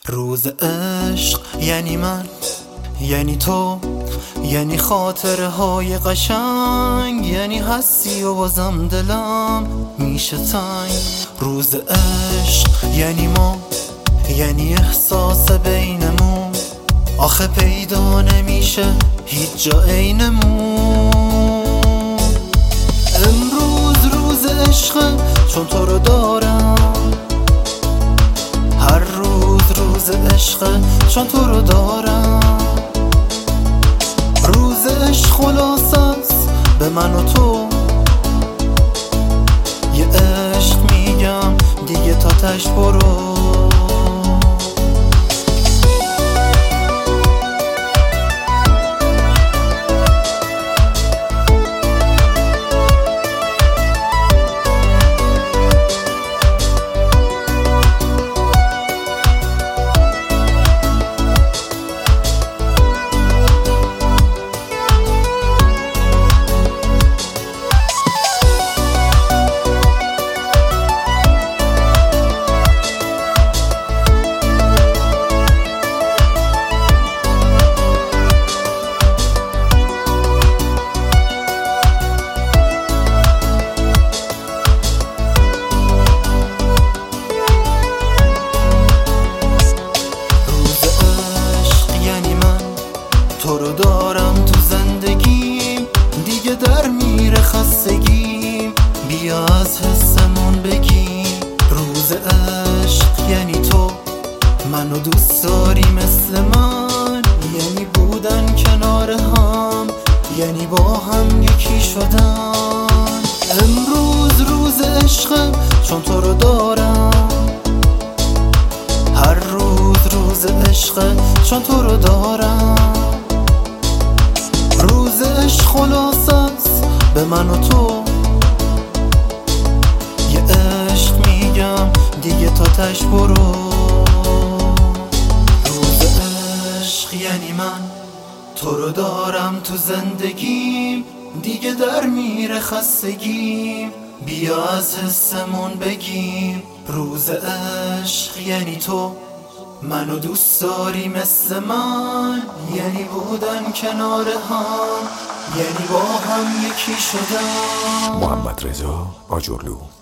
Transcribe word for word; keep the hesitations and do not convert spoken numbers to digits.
روز عشق یعنی من، یعنی تو، یعنی خاطره های قشنگ، یعنی هستی و بازم دلم میشه تنگ. روز عشق یعنی ما، یعنی احساس بینمون، آخه پیدا نمیشه هیچ جا عینمون. امروز روز عشقه چون تو رو دارم، هر روز روز عشقه چون تو رو دارم. روز عشق خلاص است به من و تو، یه عشق میگم دیگه تا تش برو. تو رو دارم تو زندگیم، دیگه در میره خستگیم، بیا از حسمون بگیم. روز عشق یعنی تو، منو دوست داری مثل من، یعنی بودن کنار هم، یعنی با هم یکی شدن. امروز روز عشقم چون تو رو دارم، هر روز روز عشقه چون تو رو دارم. روز عشق خلاص است به من و تو، یه عشق میگم دیگه تا تش برو. روز عشق یعنی من، تو رو دارم تو زندگیم، دیگه در میره خستگیم، بیا از حسمون بگیم. روز عشق یعنی تو، منو دوست داری مثل من، یعنی بودن کنار هم، یعنی با هم یکی شدن. محمد رضا آجرلو.